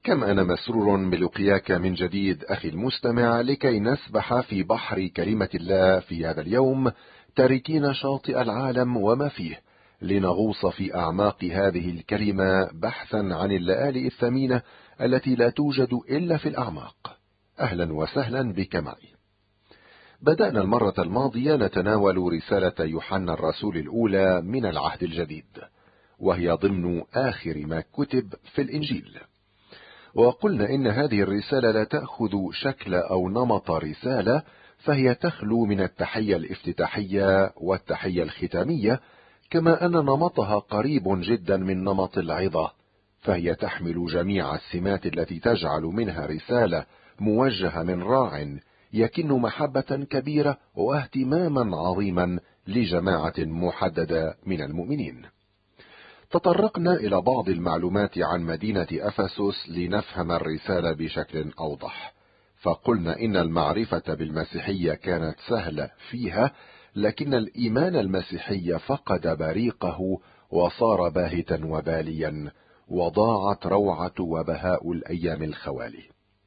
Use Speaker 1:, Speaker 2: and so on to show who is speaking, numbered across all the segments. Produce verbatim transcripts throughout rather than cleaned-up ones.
Speaker 1: كم أنا مسرور بلقياك من جديد أخي المستمع، لكي نسبح في بحر كلمة الله في هذا اليوم، تاركين شاطئ العالم وما فيه، لنغوص في أعماق هذه الكلمة بحثا عن اللآلئ الثمينة التي لا توجد إلا في الأعماق. أهلا وسهلا بك معي. بدأنا المرة الماضية نتناول رسالة يوحنا الرسول الأولى من العهد الجديد، وهي ضمن آخر ما كتب في الإنجيل، وقلنا إن هذه الرسالة لا تأخذ شكل أو نمط رسالة، فهي تخلو من التحية الافتتاحية والتحية الختامية، كما أن نمطها قريب جدا من نمط العظة، فهي تحمل جميع السمات التي تجعل منها رسالة موجهة من راع يكن محبة كبيرة واهتماما عظيما لجماعة محددة من المؤمنين. تطرقنا إلى بعض المعلومات عن مدينة أفسس لنفهم الرسالة بشكل أوضح، فقلنا إن المعرفة بالمسيحية كانت سهلة فيها، لكن الإيمان المسيحي فقد بريقه وصار باهتا وباليا، وضاعت روعة وبهاء الأيام الخوالي.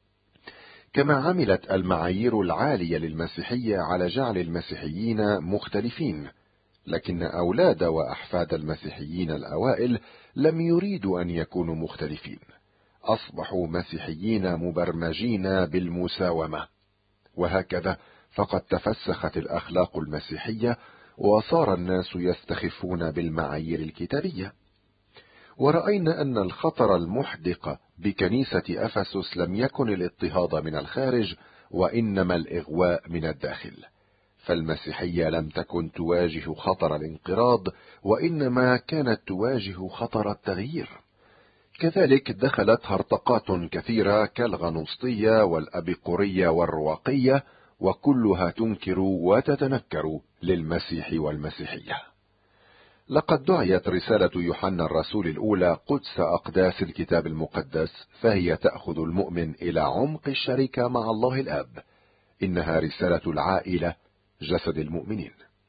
Speaker 1: كما عملت المعايير العالية للمسيحية على جعل المسيحيين مختلفين، لكن أولاد وأحفاد المسيحيين الأوائل لم يريدوا أن يكونوا مختلفين، أصبحوا مسيحيين مبرمجين بالمساومة، وهكذا فقد تفسخت الأخلاق المسيحية، وصار الناس يستخفون بالمعايير الكتابية. ورأينا أن الخطر المحدق بكنيسة أفسس لم يكن الاضطهاد من الخارج، وإنما الإغواء من الداخل، فالمسيحية لم تكن تواجه خطر الانقراض، وإنما كانت تواجه خطر التغيير. كذلك دخلت هرطقات كثيرة كالغنوصية والأبيقورية والرواقية، وكلها تنكر وتتنكر للمسيح والمسيحية. لقد دعيت رسالة يوحنا الرسول الأولى قدس أقداس الكتاب المقدس، فهي تأخذ المؤمن إلى عمق الشركة مع الله الآب. إنها رسالة العائلة، جسد المؤمنين.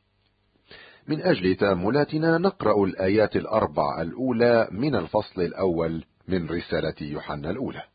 Speaker 1: من أجل تأملاتنا نقرأ الآيات الأربع الأولى من الفصل الأول من رسالة يوحنا الأولى.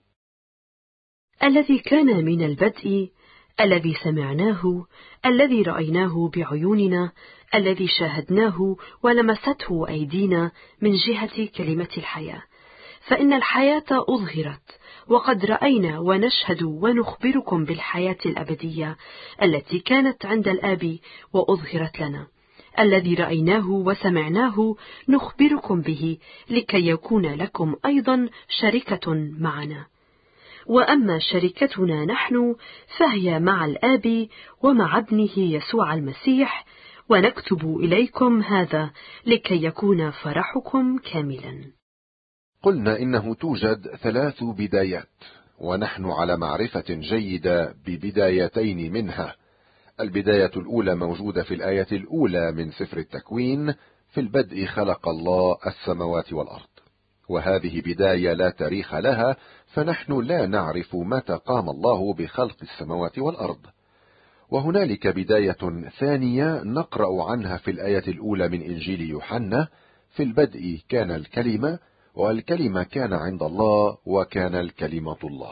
Speaker 2: الذي كان من البدء، الذي سمعناه، الذي رأيناه بعيوننا، الذي شاهدناه ولمسته أيدينا من جهة كلمة الحياة. فإن الحياة أظهرت، وقد رأينا ونشهد ونخبركم بالحياة الأبدية التي كانت عند الآب وأظهرت لنا. الذي رأيناه وسمعناه نخبركم به، لكي يكون لكم أيضا شركة معنا. وأما شركتنا نحن فهي مع الآب ومع ابنه يسوع المسيح، ونكتب إليكم هذا لكي يكون فرحكم كاملا.
Speaker 1: قلنا إنه توجد ثلاث بدايات، ونحن على معرفة جيدة ببدايتين منها. البداية الأولى موجودة في الآية الأولى من سفر التكوين: في البدء خلق الله السماوات والأرض. وهذه بداية لا تاريخ لها، فنحن لا نعرف متى قام الله بخلق السماوات والأرض. وهنالك بداية ثانية نقرأ عنها في الآية الأولى من إنجيل يوحنا: في البدء كان الكلمة، والكلمة كان عند الله، وكان الكلمة الله.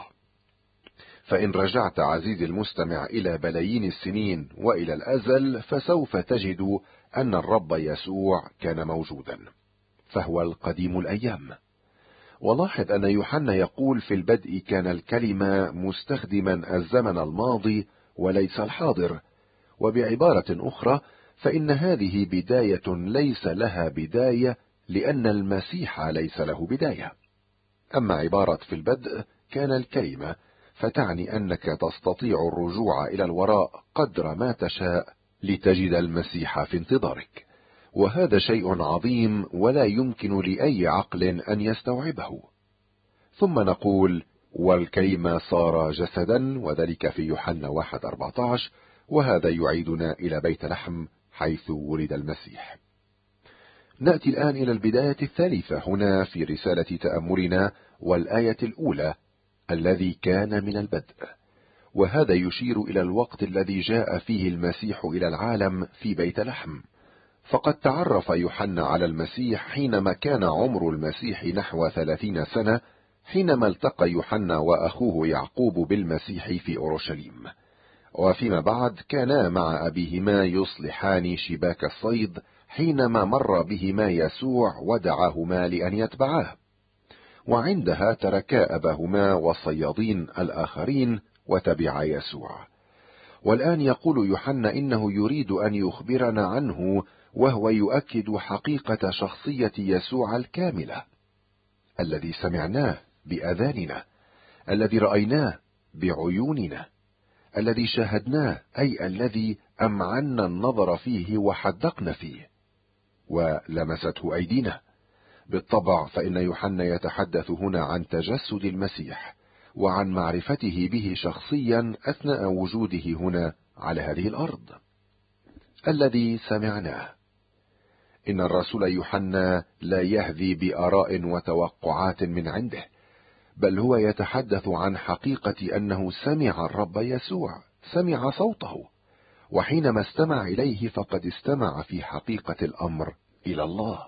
Speaker 1: فإن رجعت عزيزي المستمع إلى بلايين السنين وإلى الأزل، فسوف تجد أن الرب يسوع كان موجودا، فهو القديم الأيام. ولاحظ أن يوحنا يقول في البدء كان الكلمة، مستخدما الزمن الماضي وليس الحاضر. وبعبارة أخرى، فإن هذه بداية ليس لها بداية، لأن المسيح ليس له بداية. أما عبارة في البدء كان الكلمة، فتعني أنك تستطيع الرجوع إلى الوراء قدر ما تشاء لتجد المسيح في انتظارك، وهذا شيء عظيم ولا يمكن لأي عقل أن يستوعبه. ثم نقول: والكلمة صار جسدا، وذلك في يوحنا واحد أربعة عشر، وهذا يعيدنا إلى بيت لحم حيث ولد المسيح. نأتي الآن إلى البداية الثالثة هنا في رسالة تأملنا، والآية الأولى: الذي كان من البدء. وهذا يشير إلى الوقت الذي جاء فيه المسيح إلى العالم في بيت لحم. فقد تعرف يوحنا على المسيح حينما كان عمر المسيح نحو ثلاثين سنة، حينما التقى يوحنا وأخوه يعقوب بالمسيح في أورشليم، وفيما بعد كانا مع أبيهما يصلحان شباك الصيد حينما مر بهما يسوع ودعاهما لأن يتبعاه، وعندها تركا أباهما والصيادين الآخرين وتبعا يسوع. والآن يقول يوحنا إنه يريد أن يخبرنا عنه، وهو يؤكد حقيقة شخصية يسوع الكاملة، الذي سمعناه بآذاننا، الذي رأيناه بعيوننا، الذي شاهدناه، أي الذي أمعنا النظر فيه وحدقنا فيه ولمسته أيدينا. بالطبع فإن يوحنا يتحدث هنا عن تجسد المسيح وعن معرفته به شخصيا أثناء وجوده هنا على هذه الأرض. الذي سمعناه. إن الرسول يوحنا لا يهذي بآراء وتوقعات من عنده، بل هو يتحدث عن حقيقة أنه سمع الرب يسوع، سمع صوته، وحينما استمع إليه فقد استمع في حقيقة الأمر إلى الله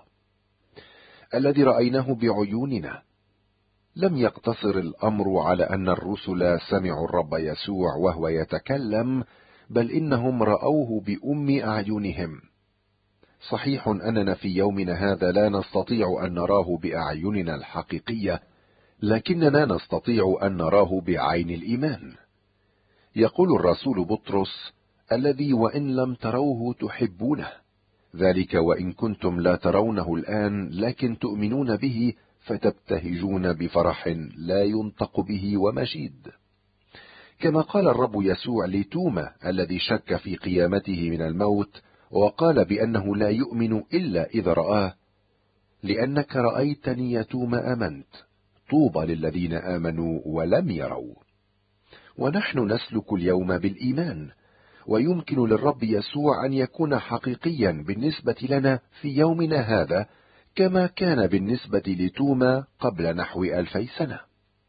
Speaker 1: الذي رأيناه بعيوننا. لم يقتصر الأمر على أن الرسل سمعوا الرب يسوع وهو يتكلم، بل إنهم رأوه بأم أعينهم. صحيح أننا في يومنا هذا لا نستطيع أن نراه بأعيننا الحقيقية، لكننا نستطيع أن نراه بعين الإيمان. يقول الرسول بطرس: الذي وإن لم تروه تحبونه، ذلك وإن كنتم لا ترونه الآن لكن تؤمنون به فتبتهجون بفرح لا ينطق به ومجيد. كما قال الرب يسوع لتوما الذي شك في قيامته من الموت وقال بأنه لا يؤمن إلا إذا رآه: لأنك رأيتني يا توما آمنت، طوبى للذين آمنوا ولم يروا. ونحن نسلك اليوم بالإيمان، ويمكن للرب يسوع أن يكون حقيقيا بالنسبة لنا في يومنا هذا كما كان بالنسبة لتوما قبل نحو ألفي سنة.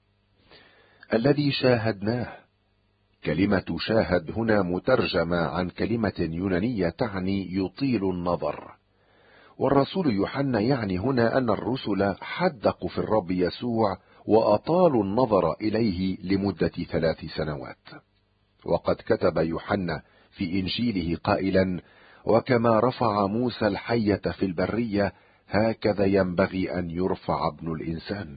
Speaker 1: الذي شاهدناه. كلمة شاهد هنا مترجمة عن كلمة يونانية تعني يطيل النظر، والرسول يوحنا يعني هنا أن الرسل حدقوا في الرب يسوع وأطالوا النظر إليه لمدة ثلاث سنوات. وقد كتب يوحنا في إنجيله قائلا: وكما رفع موسى الحية في البرية هكذا ينبغي أن يرفع ابن الإنسان.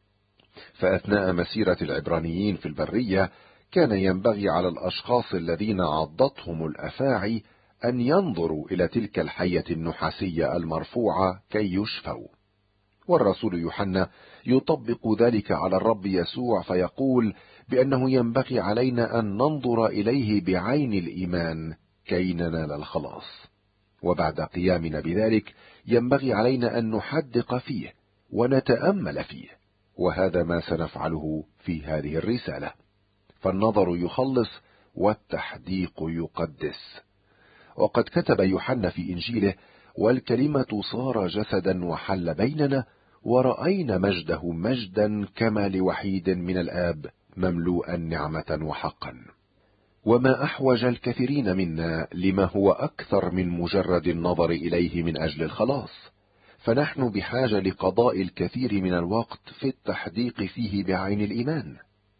Speaker 1: فأثناء مسيرة العبرانيين في البرية كان ينبغي على الأشخاص الذين عضتهم الأفاعي أن ينظروا إلى تلك الحية النحاسية المرفوعة كي يشفوا. والرسول يوحنا يطبق ذلك على الرب يسوع فيقول بأنه ينبغي علينا أن ننظر إليه بعين الإيمان كي ننال الخلاص، وبعد قيامنا بذلك ينبغي علينا أن نحدق فيه ونتأمل فيه، وهذا ما سنفعله في هذه الرسالة. فالنظر يخلص والتحديق يقدس. وقد كتب يوحنا في إنجيله: والكلمة صار جسدا وحل بيننا ورأينا مجده مجدا كما لوحيد من الآب مملوءا نعمة وحقا. وما أحوج الكثيرين منا لما هو أكثر من مجرد النظر إليه من أجل الخلاص، فنحن بحاجة لقضاء الكثير من الوقت في التحديق فيه بعين الإيمان.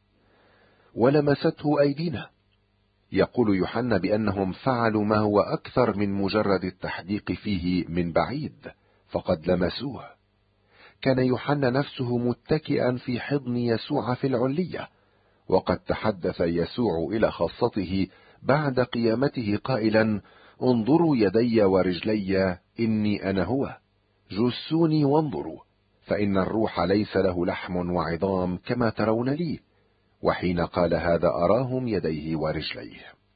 Speaker 1: ولمسته أيدينا. يقول يوحنا بأنهم فعلوا ما هو أكثر من مجرد التحديق فيه من بعيد، فقد لمسوه. كان يوحنا نفسه متكئا في حضن يسوع في العلية، وقد تحدث يسوع إلى خاصته بعد قيامته قائلا: انظروا يدي ورجلي إني أنا هو، جسوني وانظروا، فإن الروح ليس له لحم وعظام كما ترون لي. وحين قال هذا أراهم يديه ورجليه.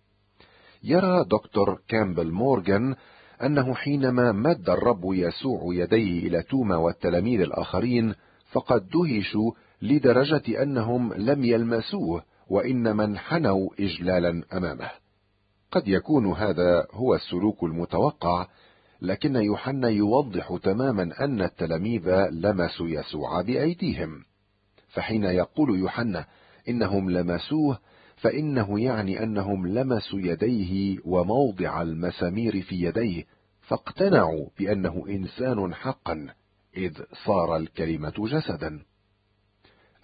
Speaker 1: يرى دكتور كامبل مورغان أنه حينما مد الرب يسوع يديه إلى توما والتلاميذ الآخرين فقد دهشوا لدرجة أنهم لم يلمسوه وإنما انحنوا إجلالا أمامه. قد يكون هذا هو السلوك المتوقع، لكن يوحنا يوضح تماما أن التلاميذ لمسوا يسوع بأيديهم. فحين يقول يوحنا إنهم لمسوه فإنه يعني أنهم لمسوا يديه وموضع المسامير في يديه، فاقتنعوا بأنه إنسان حقا، إذ صار الكلمة جسدا.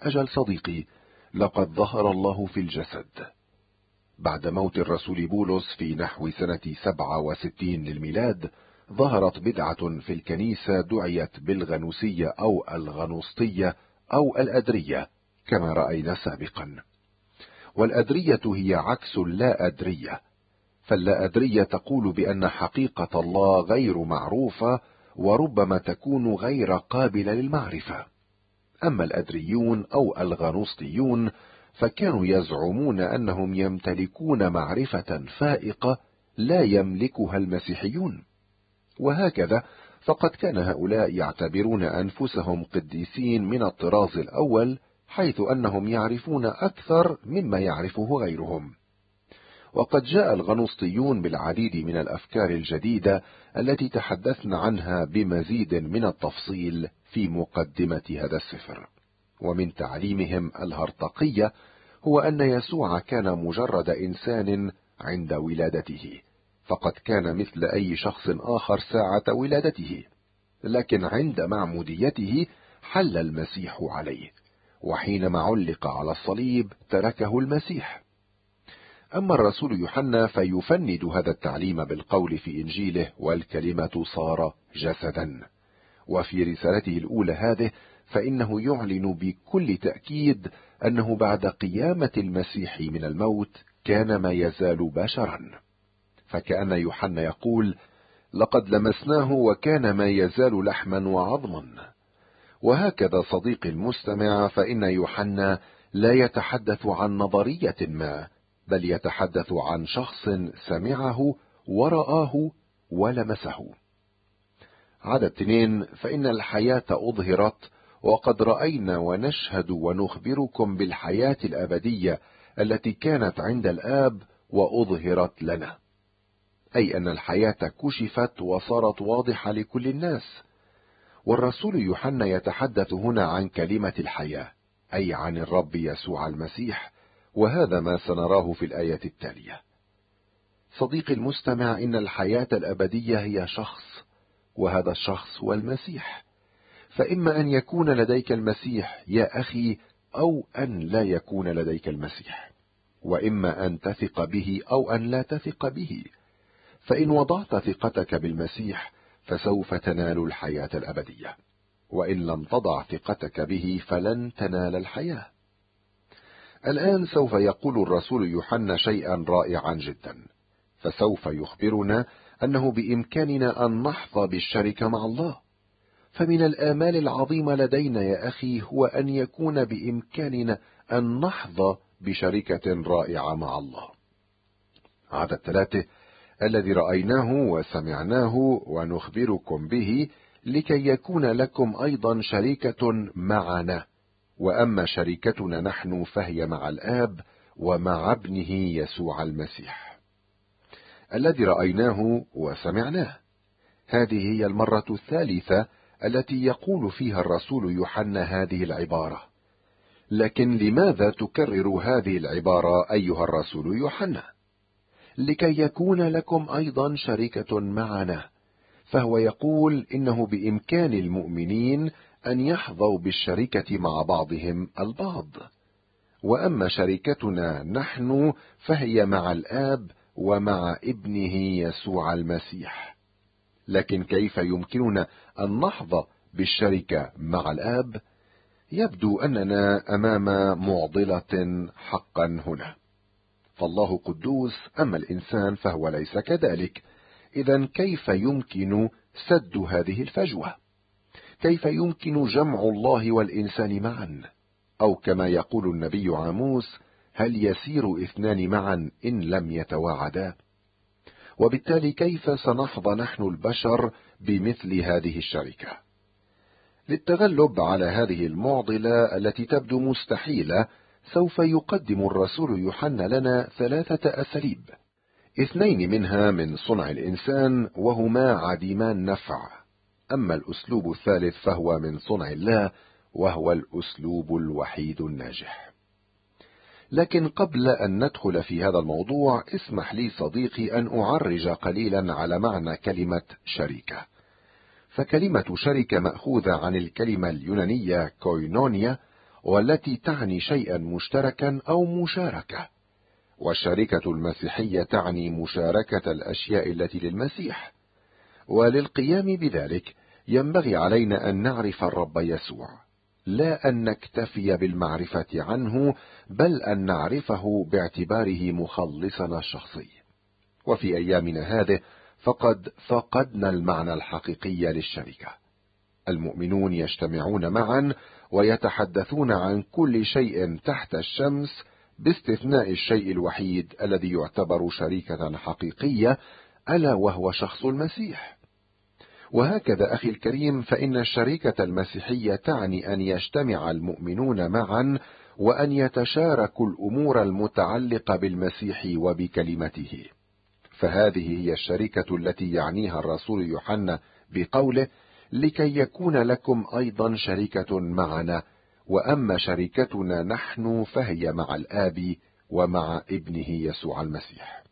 Speaker 1: أجل صديقي، لقد ظهر الله في الجسد. بعد موت الرسول بولس في نحو سنة سبعة وستين للميلاد، ظهرت بدعة في الكنيسة دعيت بالغنوسية أو الغنوسطية أو الأدرية كما رأينا سابقا. والأدرية هي عكس اللا أدرية، فاللا أدرية تقول بأن حقيقة الله غير معروفة وربما تكون غير قابلة للمعرفة. أما الأدريون أو الغنوسطيون فكانوا يزعمون أنهم يمتلكون معرفة فائقة لا يملكها المسيحيون، وهكذا فقد كان هؤلاء يعتبرون أنفسهم قديسين من الطراز الأول، حيث أنهم يعرفون أكثر مما يعرفه غيرهم. وقد جاء الغنوسطيون بالعديد من الأفكار الجديدة التي تحدثنا عنها بمزيد من التفصيل في مقدمة هذا السفر. ومن تعليمهم الهرطقية هو أن يسوع كان مجرد إنسان عند ولادته، فقد كان مثل أي شخص آخر ساعة ولادته، لكن عند معموديته حل المسيح عليه، وحينما علق على الصليب تركه المسيح. أما الرسول يوحنا فيفند هذا التعليم بالقول في إنجيله: والكلمة صار جسدا. وفي رسالته الأولى هذه فإنه يعلن بكل تأكيد أنه بعد قيامة المسيح من الموت كان ما يزال بشرا، فكأن يوحنا يقول: لقد لمسناه وكان ما يزال لحما وعظما. وهكذا صديقي المستمع، فإن يوحنا لا يتحدث عن نظرية ما، بل يتحدث عن شخص سمعه ورآه ولمسه. عدد اثنين: فإن الحياة أظهرت، وقد رأينا ونشهد ونخبركم بالحياة الأبدية التي كانت عند الآب وأظهرت لنا. أي أن الحياة كشفت وصارت واضحة لكل الناس. والرسول يوحنا يتحدث هنا عن كلمة الحياة، أي عن الرب يسوع المسيح، وهذا ما سنراه في الآية التالية. صديقي المستمع، إن الحياة الأبدية هي شخص، وهذا الشخص هو المسيح. فإما أن يكون لديك المسيح يا أخي، أو أن لا يكون لديك المسيح، وإما أن تثق به أو أن لا تثق به. فإن وضعت ثقتك بالمسيح فسوف تنال الحياة الأبدية، وإن لم تضع ثقتك به فلن تنال الحياة. الآن سوف يقول الرسول يوحنا شيئا رائعا جدا، فسوف يخبرنا أنه بإمكاننا أن نحظى بالشركة مع الله. فمن الآمال العظيمة لدينا يا أخي هو أن يكون بإمكاننا أن نحظى بشركة رائعة مع الله. عدد ثلاثة: الذي رأيناه وسمعناه ونخبركم به، لكي يكون لكم أيضا شركة معنا، وأما شركتنا نحن فهي مع الآب ومع ابنه يسوع المسيح. الذي رأيناه وسمعناه، هذه هي المرة الثالثة التي يقول فيها الرسول يوحنا هذه العبارة. لكن لماذا تكرر هذه العبارة أيها الرسول يوحنا؟ لكي يكون لكم أيضا شركة معنا، فهو يقول إنه بإمكان المؤمنين أن يحظوا بالشركة مع بعضهم البعض. وأما شركتنا نحن فهي مع الآب ومع ابنه يسوع المسيح. لكن كيف يمكننا أن نحظى بالشركة مع الآب؟ يبدو أننا أمام معضلة حقا هنا. فالله قدوس، أما الإنسان فهو ليس كذلك. إذن كيف يمكن سد هذه الفجوة؟ كيف يمكن جمع الله والإنسان معا؟ أو كما يقول النبي عاموس: هل يسير اثنان معا إن لم يتواعدا؟ وبالتالي كيف سنحظى نحن البشر بمثل هذه الشركة؟ للتغلب على هذه المعضلة التي تبدو مستحيلة، سوف يقدم الرسول يوحنا لنا ثلاثة أساليب، اثنين منها من صنع الإنسان وهما عديمان نفع، أما الأسلوب الثالث فهو من صنع الله وهو الأسلوب الوحيد الناجح. لكن قبل أن ندخل في هذا الموضوع، اسمح لي صديقي أن أعرج قليلا على معنى كلمة شركة. فكلمة شركة مأخوذة عن الكلمة اليونانية كوينونيا، والتي تعني شيئا مشتركا أو مشاركة، والشركة المسيحية تعني مشاركة الأشياء التي للمسيح. وللقيام بذلك ينبغي علينا أن نعرف الرب يسوع، لا أن نكتفي بالمعرفة عنه، بل أن نعرفه باعتباره مخلصنا الشخصي. وفي أيامنا هذه فقد فقدنا المعنى الحقيقي للشركة. المؤمنون يجتمعون معا ويتحدثون عن كل شيء تحت الشمس باستثناء الشيء الوحيد الذي يعتبر شركة حقيقية، ألا وهو شخص المسيح. وهكذا أخي الكريم، فإن الشركة المسيحية تعني أن يجتمع المؤمنون معا وأن يتشاركوا الأمور المتعلقة بالمسيح وبكلمته. فهذه هي الشركة التي يعنيها الرسول يوحنا بقوله: لكي يكون لكم أيضا شركة معنا، وأما شركتنا نحن فهي مع الآب ومع ابنه يسوع المسيح.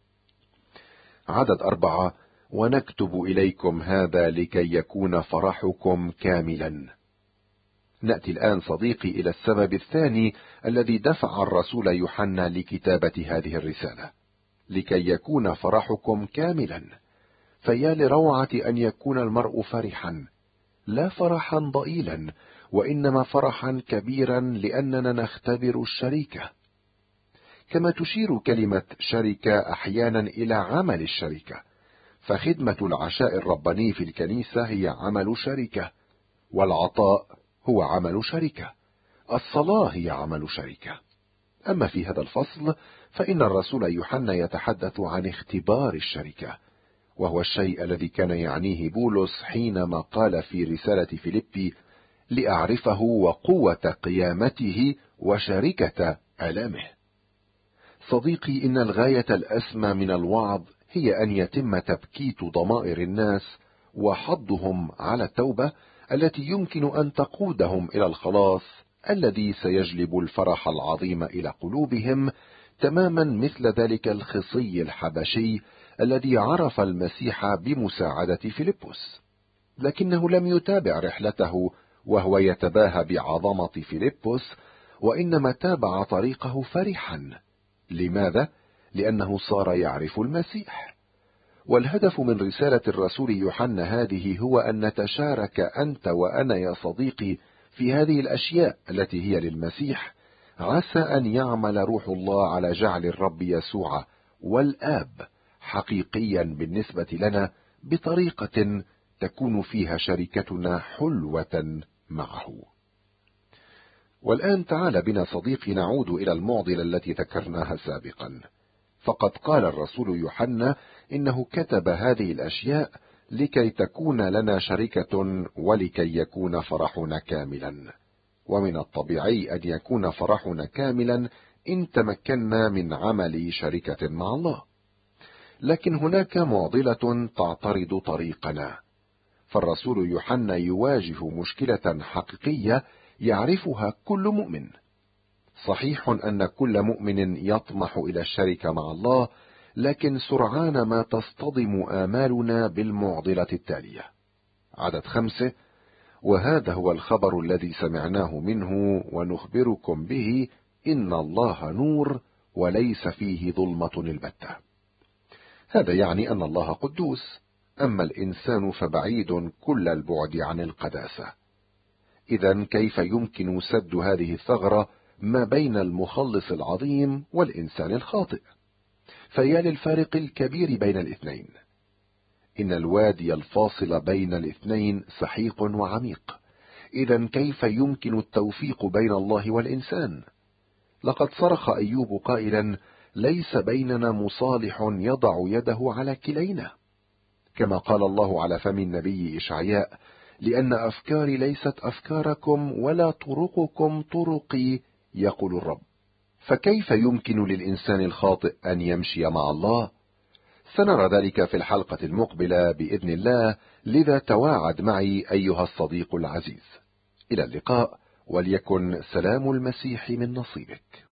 Speaker 1: عدد أربعة: ونكتب إليكم هذا لكي يكون فرحكم كاملا. نأتي الآن صديقي إلى السبب الثاني الذي دفع الرسول يوحنا لكتابة هذه الرسالة: لكي يكون فرحكم كاملا. فيا لروعة أن يكون المرء فرحا، لا فرحا ضئيلا، وإنما فرحا كبيرا، لأننا نختبر الشركة. كما تشير كلمة شركة أحيانا إلى عمل الشركة، فخدمة العشاء الرباني في الكنيسة هي عمل شركة، والعطاء هو عمل شركة، الصلاة هي عمل شركة. أما في هذا الفصل فإن الرسول يوحنا يتحدث عن اختبار الشركة، وهو الشيء الذي كان يعنيه بولس حينما قال في رسالة فيليبي: لأعرفه وقوة قيامته وشركة آلامه. صديقي، إن الغاية الأسمى من الوعظ هي أن يتم تبكيت ضمائر الناس وحضهم على التوبة التي يمكن أن تقودهم إلى الخلاص الذي سيجلب الفرح العظيم إلى قلوبهم، تماما مثل ذلك الخصي الحبشي الذي عرف المسيح بمساعدة فيلبس، لكنه لم يتابع رحلته وهو يتباهى بعظمة فيلبس، وإنما تابع طريقه فرحا. لماذا؟ لأنه صار يعرف المسيح. والهدف من رسالة الرسول يوحنا هذه هو أن نتشارك أنت وأنا يا صديقي في هذه الأشياء التي هي للمسيح، عسى أن يعمل روح الله على جعل الرب يسوع والآب حقيقيا بالنسبة لنا، بطريقة تكون فيها شركتنا حلوة معه. والآن تعال بنا صديقي نعود إلى المعضلة التي ذكرناها سابقا. فقد قال الرسول يوحنا إنه كتب هذه الأشياء لكي تكون لنا شركة ولكي يكون فرحنا كاملا. ومن الطبيعي أن يكون فرحنا كاملا إن تمكنا من عمل شركة مع الله. لكن هناك معضلة تعترض طريقنا، فالرسول يوحنا يواجه مشكلة حقيقية يعرفها كل مؤمن. صحيح أن كل مؤمن يطمح إلى الشركة مع الله، لكن سرعان ما تصطدم آمالنا بالمعضلة التالية. عدد خمسة: وهذا هو الخبر الذي سمعناه منه ونخبركم به، إن الله نور وليس فيه ظلمة البتة. هذا يعني أن الله قدوس، أما الإنسان فبعيد كل البعد عن القداسة. إذن كيف يمكن سد هذه الثغرة ما بين المخلص العظيم والإنسان الخاطئ؟ فيا للفارق الكبير بين الاثنين. إن الوادي الفاصل بين الاثنين سحيق وعميق. إذن كيف يمكن التوفيق بين الله والإنسان؟ لقد صرخ أيوب قائلا: ليس بيننا مصالح يضع يده على كلينا. كما قال الله على فم النبي إشعياء: لأن أفكاري ليست أفكاركم ولا طرقكم طرقي، يقول الرب. فكيف يمكن للإنسان الخاطئ أن يمشي مع الله؟ سنرى ذلك في الحلقة المقبلة بإذن الله، لذا تواعد معي أيها الصديق العزيز. إلى اللقاء، وليكن سلام المسيح من نصيبك.